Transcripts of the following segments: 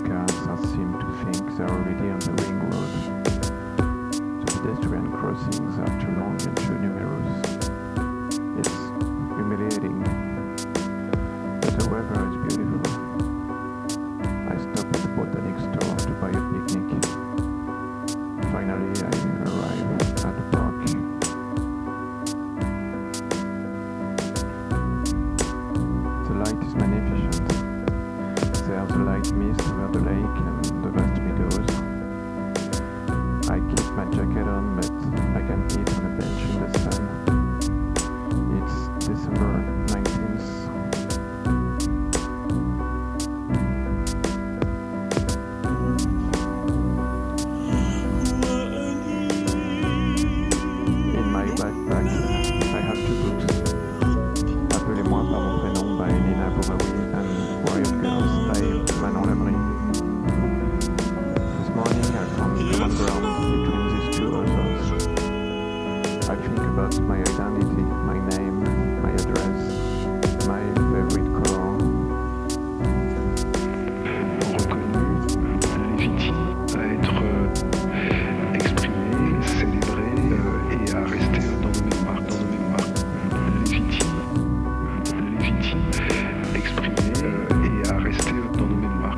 cars seem to think they're already on the ring road. The pedestrian crossings are too long and too numerous. It's humiliating, but the weather is beautiful. I stop at the botanic store to buy a picnic. Finally, I arrive at the park. The light is magnificent. There's a light mist over the lake and the vast meadows. I keep my jacket on, but I can eat on a bench in the sun. It's December 19th. In my backpack, I have two books. Appelez-moi par mon prénom by Nina Bouraoui and Riot Girls by Manon Labrie. This morning I found common ground between these two authors. I think about my identity, my name, my address, my favorite color. Reconnu, légitime à être exprimé, célébré et à rester dans nos mémoires, légitime, exprimé et à rester dans nos mémoires,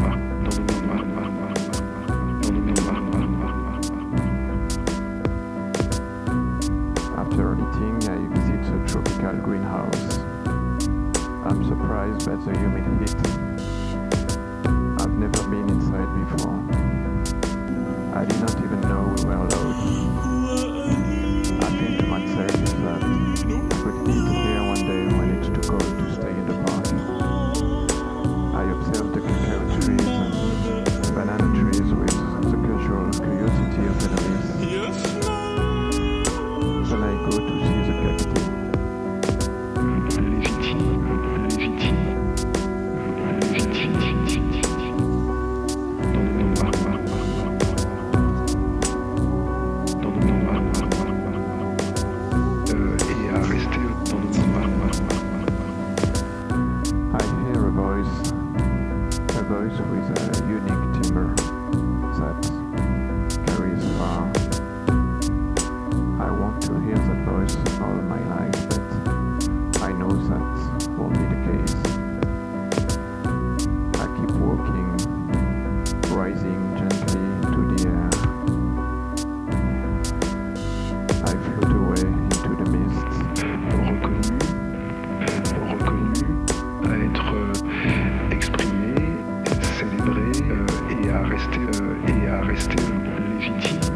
After eating, I visit the tropical greenhouse. I'm surprised by the humid heat. I've never been inside before. I did not even know we were allowed. I think to myself that I could eat here one day when it's too cold to stay in the park. I observe the cacao trees and banana trees with the casual curiosity of enemies. Then I go to see the cacti. légitime, dans nos mémoires, et à rester dans nos mémoires. I hear a voice with a unique timbre that carries far. I want to hear that voice all my life, but I know that won't be the case. I keep walking, rising gently into the air. I float away into the mist. Reconnu à être exprimé, célébré et à rester légitime.